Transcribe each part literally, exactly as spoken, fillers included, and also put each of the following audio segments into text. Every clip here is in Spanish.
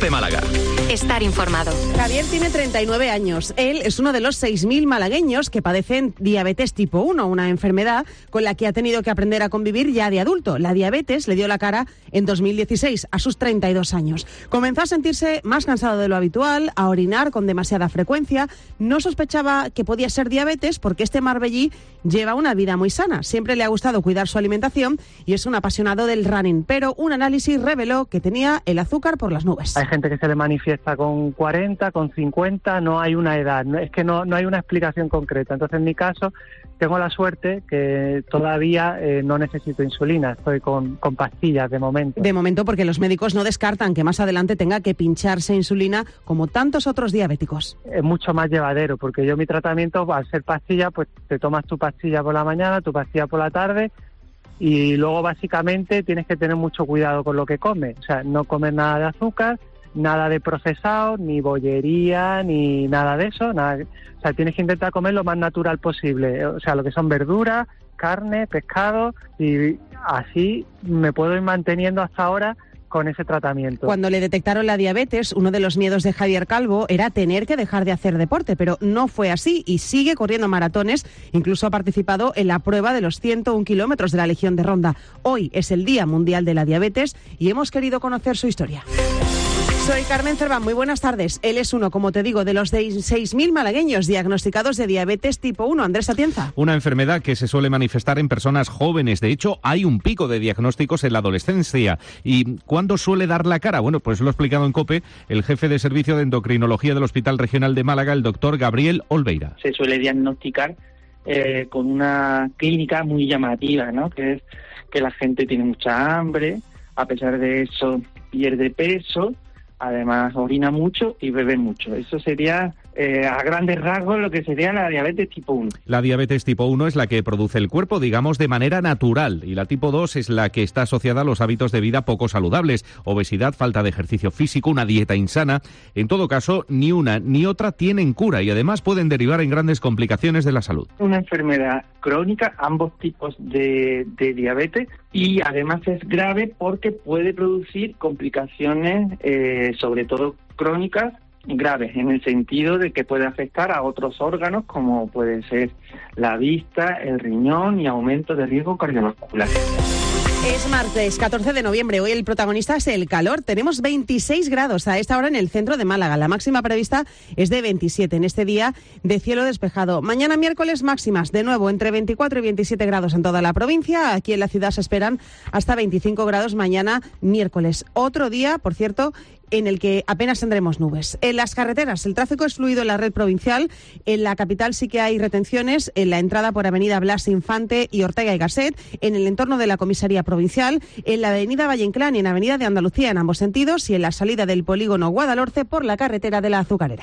COPE Málaga. Estar informado. Javier tiene treinta y nueve años. Él es uno de los seis mil malagueños que padecen diabetes tipo uno, una enfermedad con la que ha tenido que aprender a convivir ya de adulto. La diabetes le dio la cara en dos mil dieciséis, a sus treinta y dos años. Comenzó a sentirse más cansado de lo habitual, a orinar con demasiada frecuencia. No sospechaba que podía ser diabetes porque este marbellí lleva una vida muy sana. Siempre le ha gustado cuidar su alimentación y es un apasionado del running. Pero un análisis reveló que tenía el azúcar por las nubes. Hay gente que se le manifiesta con cuarenta, con cincuenta, no hay una edad, no, es que no, no hay una explicación concreta. Entonces, en mi caso, tengo la suerte que todavía eh, no necesito insulina, estoy con, con pastillas de momento. De momento, porque los médicos no descartan que más adelante tenga que pincharse insulina como tantos otros diabéticos. Es mucho más llevadero, porque yo mi tratamiento, al ser pastilla, pues te tomas tu pastilla por la mañana, tu pastilla por la tarde, y luego básicamente tienes que tener mucho cuidado con lo que comes, o sea, no comer nada de azúcar, nada de procesado, ni bollería, ni nada de eso, nada. O sea, tienes que intentar comer lo más natural posible, o sea, lo que son verduras, carne, pescado, y así me puedo ir manteniendo hasta ahora con ese tratamiento. Cuando le detectaron la diabetes, uno de los miedos de Javier Calvo era tener que dejar de hacer deporte, pero no fue así y sigue corriendo maratones. Incluso ha participado en la prueba de los ciento un kilómetros de la Legión de Ronda. Hoy es el Día Mundial de la Diabetes y hemos querido conocer su historia. Soy Carmen Cerván, muy buenas tardes. Él es uno, como te digo, de los seis mil malagueños diagnosticados de diabetes tipo uno. Andrés Atienza. Una enfermedad que se suele manifestar en personas jóvenes. De hecho, hay un pico de diagnósticos en la adolescencia. ¿Y cuándo suele dar la cara? Bueno, pues lo ha explicado en COPE el jefe de servicio de endocrinología del Hospital Regional de Málaga, el doctor Gabriel Olveira. Se suele diagnosticar eh, con una clínica muy llamativa, ¿no? Que es que la gente tiene mucha hambre, a pesar de eso pierde peso, además orina mucho y bebe mucho. Eso sería eh, a grandes rasgos lo que sería la diabetes tipo uno. La diabetes tipo uno es la que produce el cuerpo, digamos, de manera natural, y la tipo dos es la que está asociada a los hábitos de vida poco saludables, obesidad, falta de ejercicio físico, una dieta insana. En todo caso, ni una ni otra tienen cura y además pueden derivar en grandes complicaciones de la salud. Una enfermedad crónica, ambos tipos de, de diabetes, y además es grave porque puede producir complicaciones, eh, sobre todo crónicas, graves, en el sentido de que puede afectar a otros órganos como puede ser la vista, el riñón y aumento de riesgo cardiovascular. Es martes catorce de noviembre, hoy el protagonista es el calor. Tenemos veintiséis grados a esta hora en el centro de Málaga. La máxima prevista es de veintisiete en este día de cielo despejado. Mañana miércoles máximas de nuevo entre veinticuatro y veintisiete grados en toda la provincia. Aquí en la ciudad se esperan hasta veinticinco grados mañana miércoles. Otro día, por cierto, en el que apenas tendremos nubes. En las carreteras el tráfico es fluido en la red provincial. En la capital sí que hay retenciones en la entrada por avenida Blas Infante y Ortega y Gasset, en el entorno de la comisaría provincial, en la avenida Valle Inclán y en avenida de Andalucía en ambos sentidos, y en la salida del polígono Guadalhorce por la carretera de la Azucarera.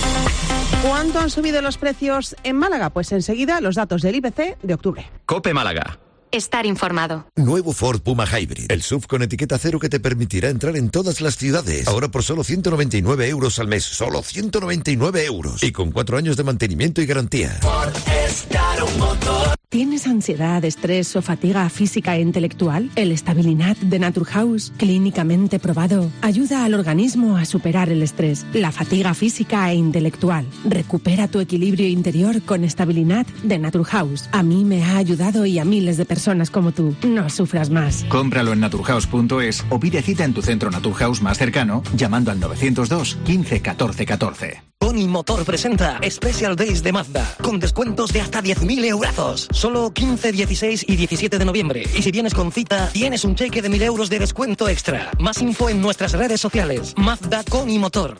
¿Cuánto han subido los precios en Málaga? Pues enseguida los datos del I P C de octubre. COPE Málaga. Estar informado. Nuevo Ford Puma Hybrid, el S U V con etiqueta cero que te permitirá entrar en todas las ciudades. Ahora por solo ciento noventa y nueve euros al mes, solo ciento noventa y nueve euros. Y con cuatro años de mantenimiento y garantía. Ford es caro un motor. ¿Tienes ansiedad, estrés o fatiga física e intelectual? El Stabilinat de Naturhaus, clínicamente probado, ayuda al organismo a superar el estrés, la fatiga física e intelectual. Recupera tu equilibrio interior con Stabilinat de Naturhaus. A mí me ha ayudado y a miles de personas como tú. No sufras más. Cómpralo en naturhaus punto es o pide cita en tu centro Naturhaus más cercano llamando al novecientos dos quince catorce catorce. Pony Motor presenta Special Days de Mazda, con descuentos de hasta diez mil eurazos. Solo quince, dieciséis y diecisiete de noviembre. Y si vienes con cita, tienes un cheque de mil euros de descuento extra. Más info en nuestras redes sociales. Mazda Pony Motor.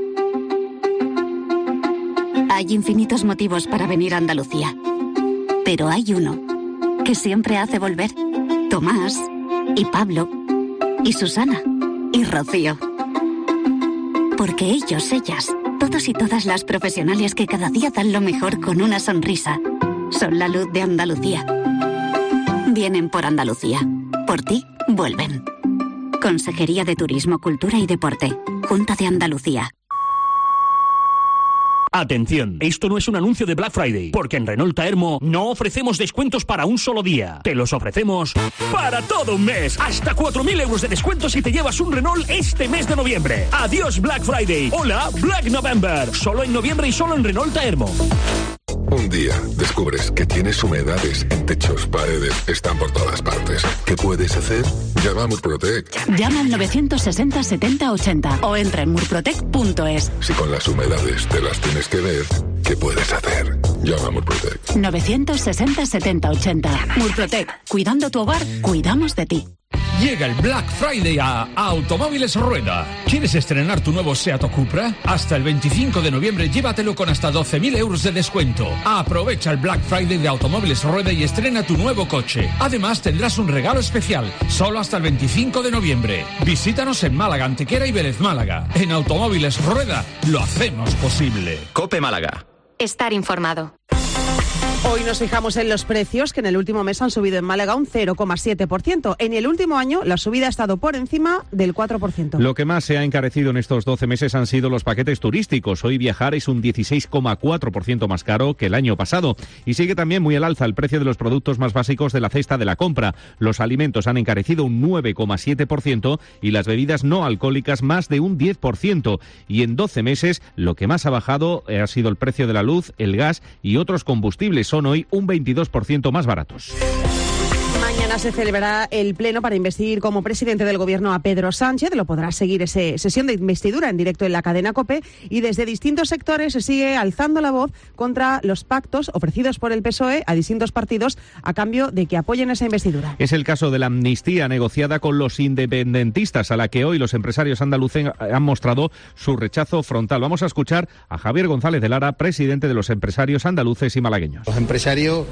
Hay infinitos motivos para venir a Andalucía. Pero hay uno que siempre hace volver. Tomás, y Pablo, y Susana, y Rocío. Porque ellos, ellas, todos y todas las profesionales que cada día dan lo mejor con una sonrisa, son la luz de Andalucía. Vienen por Andalucía. Por ti, vuelven. Consejería de Turismo, Cultura y Deporte. Junta de Andalucía. Atención, esto no es un anuncio de Black Friday, porque en Renault Taermo no ofrecemos descuentos para un solo día. Te los ofrecemos para todo un mes. Hasta cuatro mil euros de descuento si te llevas un Renault este mes de noviembre. Adiós Black Friday. Hola, Black November. Solo en noviembre y solo en Renault Taermo. Un día descubres que tienes humedades en techos, paredes, están por todas partes. ¿Qué puedes hacer? Llama a Murprotec. Llama al novecientos sesenta setenta ochenta o entra en murprotec punto es. Si con las humedades te las tienes que ver, ¿qué puedes hacer? Llama a Murprotec. novecientos sesenta setenta ochenta. Murprotec. Cuidando tu hogar, cuidamos de ti. Llega el Black Friday a Automóviles Rueda. ¿Quieres estrenar tu nuevo Seat o Cupra? Hasta el veinticinco de noviembre llévatelo con hasta doce mil euros de descuento. Aprovecha el Black Friday de Automóviles Rueda y estrena tu nuevo coche. Además tendrás un regalo especial, solo hasta el veinticinco de noviembre. Visítanos en Málaga, Antequera y Vélez Málaga. En Automóviles Rueda lo hacemos posible. COPE Málaga. Estar informado. Hoy nos fijamos en los precios, que en el último mes han subido en Málaga un cero coma siete por ciento. En el último año la subida ha estado por encima del cuatro por ciento. Lo que más se ha encarecido en estos doce meses han sido los paquetes turísticos. Hoy viajar es un dieciséis coma cuatro por ciento más caro que el año pasado. Y sigue también muy al alza el precio de los productos más básicos de la cesta de la compra. Los alimentos han encarecido un nueve coma siete por ciento y las bebidas no alcohólicas más de un diez por ciento. Y en doce meses lo que más ha bajado ha sido el precio de la luz, el gas y otros combustibles. Son hoy un veintidós por ciento más baratos. Mañana se celebrará el pleno para investir como presidente del gobierno a Pedro Sánchez. Lo podrá seguir esa sesión de investidura en directo en la cadena COPE, y desde distintos sectores se sigue alzando la voz contra los pactos ofrecidos por el P S O E a distintos partidos a cambio de que apoyen esa investidura. Es el caso de la amnistía negociada con los independentistas, a la que hoy los empresarios andaluces han mostrado su rechazo frontal. Vamos a escuchar a Javier González de Lara, presidente de los empresarios andaluces y malagueños. Los empresarios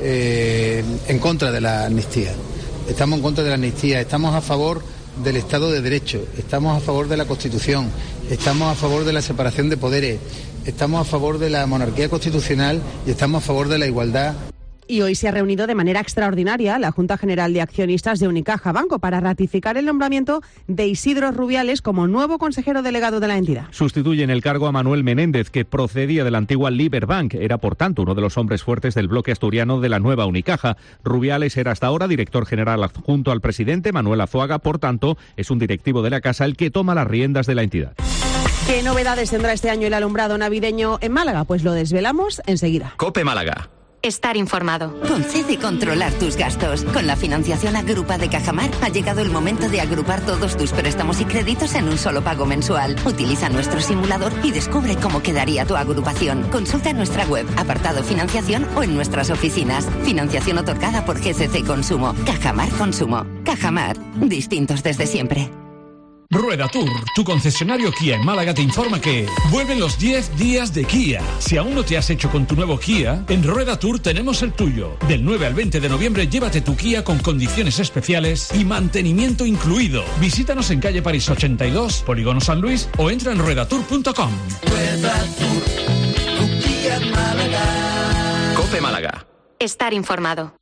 eh, en contra de la amnistía. Estamos en contra de la amnistía, estamos a favor del Estado de Derecho, estamos a favor de la Constitución, estamos a favor de la separación de poderes, estamos a favor de la monarquía constitucional y estamos a favor de la igualdad. Y hoy se ha reunido de manera extraordinaria la Junta General de Accionistas de Unicaja Banco para ratificar el nombramiento de Isidro Rubiales como nuevo consejero delegado de la entidad. Sustituye en el cargo a Manuel Menéndez, que procedía de la antigua Liberbank. Era, por tanto, uno de los hombres fuertes del bloque asturiano de la nueva Unicaja. Rubiales era hasta ahora director general adjunto al presidente Manuel Azuaga. Por tanto, es un directivo de la casa el que toma las riendas de la entidad. ¿Qué novedades tendrá este año el alumbrado navideño en Málaga? Pues lo desvelamos enseguida. COPE Málaga. Estar informado. Concede y controlar tus gastos. Con la financiación Agrupa de Cajamar ha llegado el momento de agrupar todos tus préstamos y créditos en un solo pago mensual. Utiliza nuestro simulador y descubre cómo quedaría tu agrupación. Consulta nuestra web, apartado financiación o en nuestras oficinas. Financiación otorgada por G C C Consumo. Cajamar Consumo. Cajamar. Distintos desde siempre. Rueda Tour, tu concesionario Kia en Málaga, te informa que vuelven los diez días de Kia. Si aún no te has hecho con tu nuevo Kia, en Rueda Tour tenemos el tuyo. Del nueve al veinte de noviembre llévate tu Kia con condiciones especiales y mantenimiento incluido. Visítanos en calle París ochenta y dos, Polígono San Luis, o entra en ruedatour punto com. Rueda Tour, tu Kia en Málaga. COPE Málaga. Estar informado.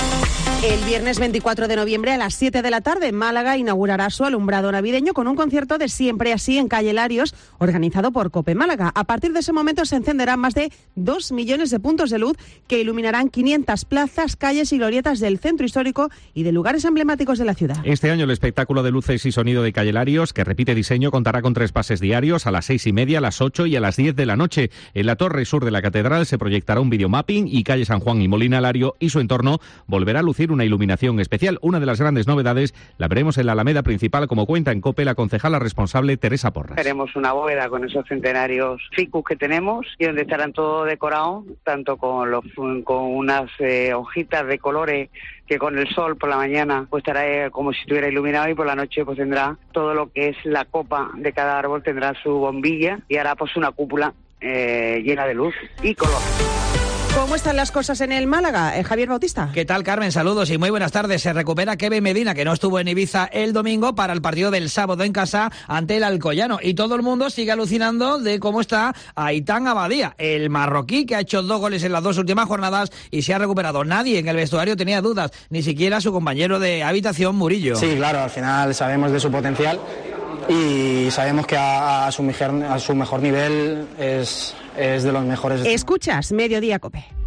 El viernes veinticuatro de noviembre a las siete de la tarde, Málaga inaugurará su alumbrado navideño con un concierto de Siempre Así en calle Larios, organizado por COPE Málaga. A partir de ese momento se encenderán más de dos millones de puntos de luz que iluminarán quinientas plazas, calles y glorietas del centro histórico y de lugares emblemáticos de la ciudad. Este año el espectáculo de luces y sonido de calle Larios, que repite diseño, contará con tres pases diarios a las seis y media, a las ocho y a las diez de la noche. En la torre sur de la catedral se proyectará un videomapping y calle San Juan y Molina Lario y su entorno volverá a lucir una iluminación especial. Una de las grandes novedades la veremos en la Alameda principal, como cuenta en COPE la concejala responsable Teresa Porras. Tenemos una bóveda con esos centenarios ficus que tenemos y donde estarán todo decorado, tanto con los con unas eh, hojitas de colores que con el sol por la mañana pues estará eh, como si estuviera iluminado, y por la noche pues tendrá todo lo que es la copa de cada árbol, tendrá su bombilla y hará pues una cúpula eh, llena de luz y color. ¿Cómo están las cosas en el Málaga? Eh, Javier Bautista. ¿Qué tal, Carmen? Saludos y muy buenas tardes. Se recupera Kevin Medina, que no estuvo en Ibiza el domingo para el partido del sábado en casa ante el Alcoyano. Y todo el mundo sigue alucinando de cómo está Aitán Abadía, el marroquí que ha hecho dos goles en las dos últimas jornadas y se ha recuperado. Nadie en el vestuario tenía dudas, ni siquiera su compañero de habitación, Murillo. Sí, claro, al final sabemos de su potencial y sabemos que a, a, su, mejor, a su mejor nivel es es de los mejores. Escuchas Mediodía COPE.